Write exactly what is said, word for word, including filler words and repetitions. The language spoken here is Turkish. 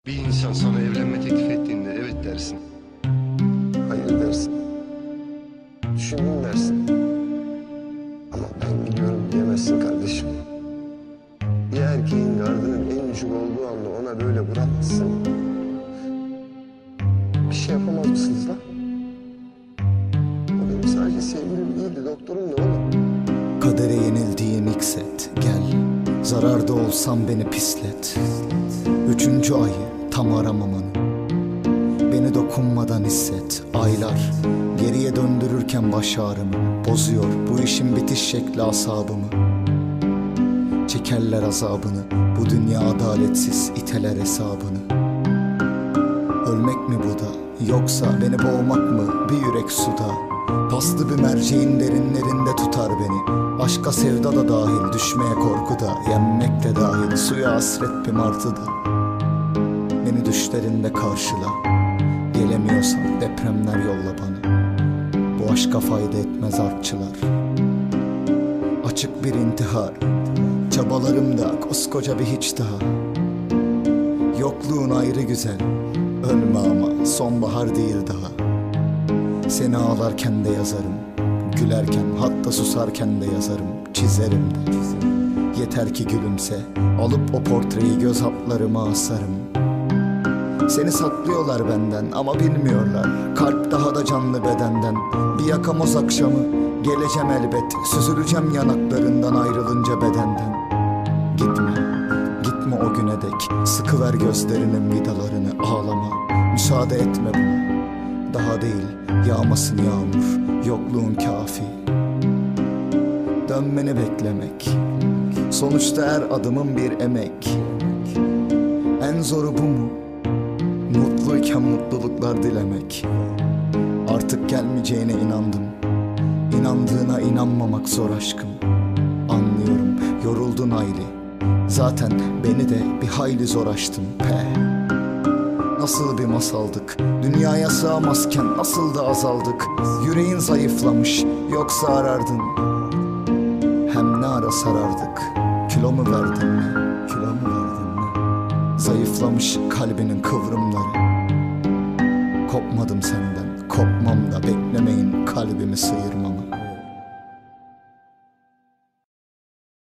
Bir insan sana evlenme teklif ettiğinde evet dersin. Hayır dersin. Düşündüm dersin. Ama ben biliyorum diyemezsin kardeşim. Bir erkeğin gardının en düşük olduğu anda ona böyle bırakmışsın. Bir şey yapamaz mısınız lan? O benim sadece sevgilim değildi, doktorum da oğlum. Kadere yenildiğim ilk set. Gel, zararda olsam beni pislet. Üçüncü ayı tam aramamanı. Beni dokunmadan hisset. Aylar geriye döndürürken baş ağrımı bozuyor bu işin bitiş şekli asabımı. Çekerler azabını, bu dünya adaletsiz iteler hesabını. Ölmek mi bu da, yoksa beni boğmak mı bir yürek suda? Paslı bir merceğin derinlerinde tutar beni. Aşka sevda da dahil, düşmeye korku da, yenmek de dahil, suya hasret bir martıda. Beni düşlerinde karşıla, gelemiyorsan depremler yolla bana. Bu aşka fayda etmez artçılar. Açık bir intihar, çabalarımda koskoca bir hiç daha. Yokluğun ayrı güzel, ölme ama sonbahar değil daha. Seni ağlarken de yazarım, gülerken hatta susarken de yazarım, çizerim de. Yeter ki gülümse, alıp o portreyi göz haplarıma asarım. Seni saklıyorlar benden ama bilmiyorlar, kalp daha da canlı bedenden. Bir yakamoz akşamı geleceğim elbet, süzüleceğim yanaklarından ayrılınca bedenden. Gitme, gitme o güne dek, sıkıver gözlerinin vidalarını, ağlama, müsaade etme buna. Daha değil, yağmasın yağmur, yokluğun kafi. Dönmeni beklemek, sonuçta her adımın bir emek. En zoru bu mu? Mutluyken mutluluklar dilemek. Artık gelmeyeceğine inandım. İnandığına inanmamak zor aşkım. Anlıyorum, yoruldun hayli. Zaten beni de bir hayli zor açtın pe. Nasıl bir masaldık, dünyaya sığamazken nasıl da azaldık. Yüreğin zayıflamış, yoksa arardın. Hem ne ara sarardık, kilo mu verdin mi, kilo mu verdin mi? Zayıflamış kalbinin kıvrımları. Kopmadım senden, kopmam da beklemeyin kalbimi sıyırmam.